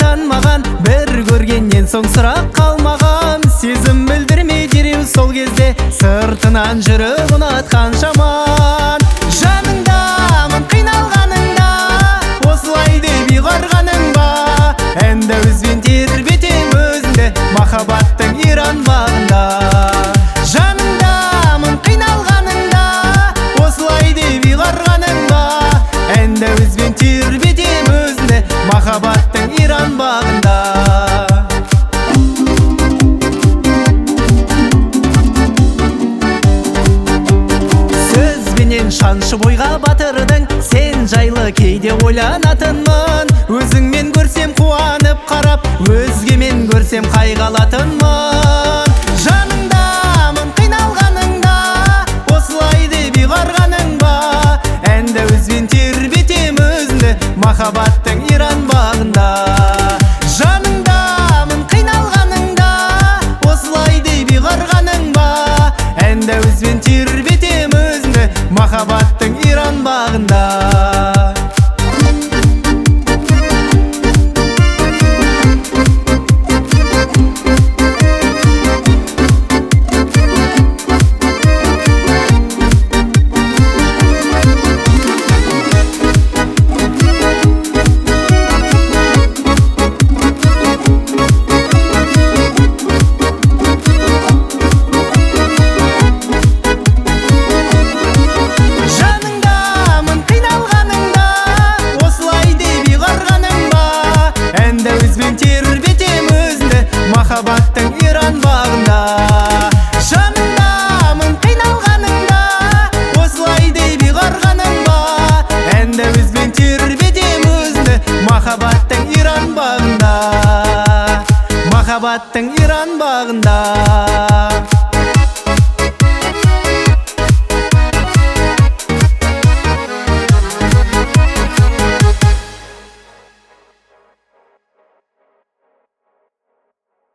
танмаған, бір көргеннен соң сұрақ қалмаған. Сезім білдірмей дереу сол кезде сыртынан жүріп ұнатқан жаман. Жаныңдамын қиналғаныңда, осылай деп ұйғарғаның ба? Әнді өзбен тербетем өзіңді, махаббаттың иран бағында. Жаныңдамын қиналғаныңда, осылай деп ұйғарғаның ба? Әнді өзбен тербетем өзіңді, махаббаттың иран бағында. Сөзбенен шаншып ойға батырдың, сен жайлы кейде ойланатынмын. Өзіңмен көрсем қуанып қарап, өзгемен көрсем қайғалатынмын. Жаныңдамын қиналғаныңда, осылай деп ұйғарғаның ба? Әнді өзбен тербетем өзіңді, махаббаттың иран бағында. Жаныңдамын қиналғаныңда, осылай деп ұйғарғаның ба? Әнді өзбен тербетем өзіңді, махаббаттың иран бағында. Махаббаттың иран бағында. Жаныңдамын қиналғаныңда, осылай деп ұйғарғаның ба? Әнді өзбен тербетем өзіңді, махаббаттың иран бағында. Махаббаттың иран бағында.